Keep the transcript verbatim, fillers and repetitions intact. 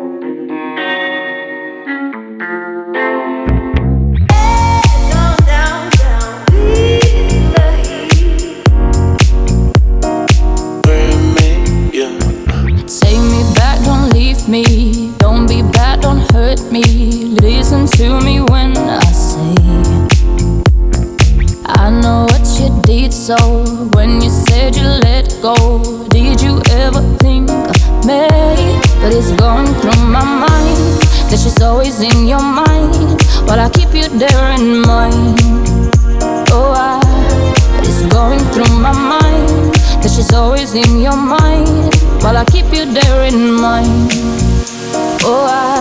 Me, don't be bad, don't hurt me. Listen to me when I say I know what you did. So when you said you let go, did you ever think of me? But it's going through my mind that she's always in your mind, but I keep you there in mind. Oh, I, but it's going through my mind that she's always in your mind, while I keep you there in mind. Oh, I